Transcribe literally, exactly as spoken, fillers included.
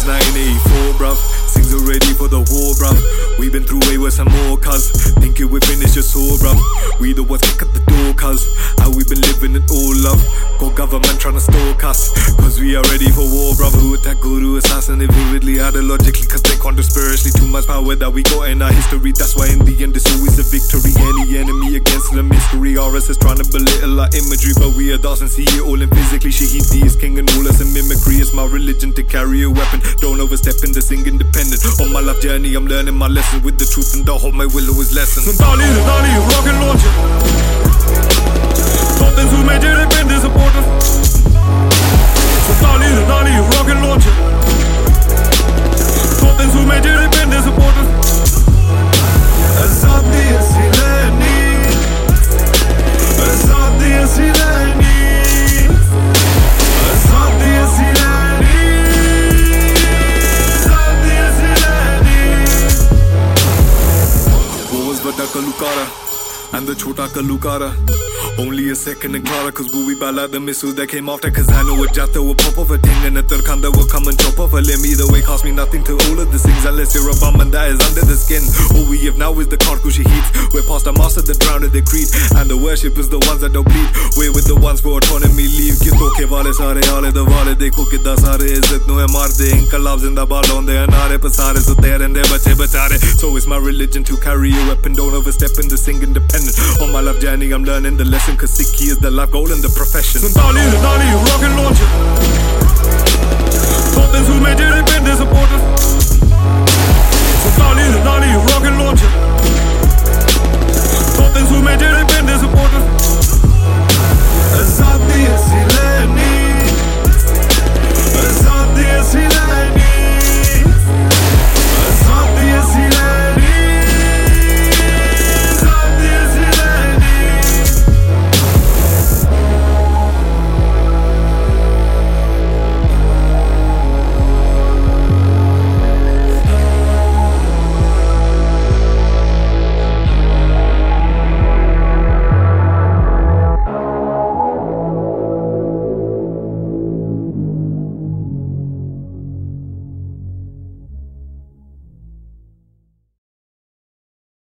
nineteen eighty-four, bruv. Things are ready for the war, bruv. We've been through way worse and more, cuz thinking we finished just so, bruv. We the ones kick at the door, cuz how we been living it all, love. Got government trying to stalk us, cuz we are ready for war, bruv. Who attack guru, assassinate vividly, ideologically, cuz they can't spiritually. Too much power that we got in our history. That's why in the end it's always a victory. Any enemy against the mystery. R S is trying to belittle our imagery, but we are and see it all in physically. Shahidi is king and all us in mimicry. It's my religion to carry a weapon. Don't overstep in the sing independent. On my life journey I'm learning my lesson. With the truth and the hope my will always lessen. Dali, Dali, rocket launcher. Top things who made it been disappointed. Dali, Dali, rocket launcher. Top things who made it been disappointed. Azadi Silani, Azadi Silani, Azadi Silani, Azadi Silani. What was Vada Kalukara and the Chota Kalukara? Only a second and Clara, cause we'll be bad like the missiles that came after. Cause I know a Jata will pop off a thing and a Turkan that will come and chop off a limb. Either way cost me nothing to all of the things, unless you're a bum and that is under the skin. All we have now is the Karkushi heat. We're past the master, the drowned of the creed, and the worshippers, the ones that don't bleed. We're with the ones for autonomy, leave. Kitto ke wale sare aale the wale dekho kidda sare izzat nu hai marde. Inqilab zindabad launde anare pasare so tere de bache bachare. So it's my religion to carry a weapon. Don't overstep in the sing independent. On my life journey I'm learning the lesson. Cause Sikhi is the life goal and the profession. Dali, Dali, rocket launcher.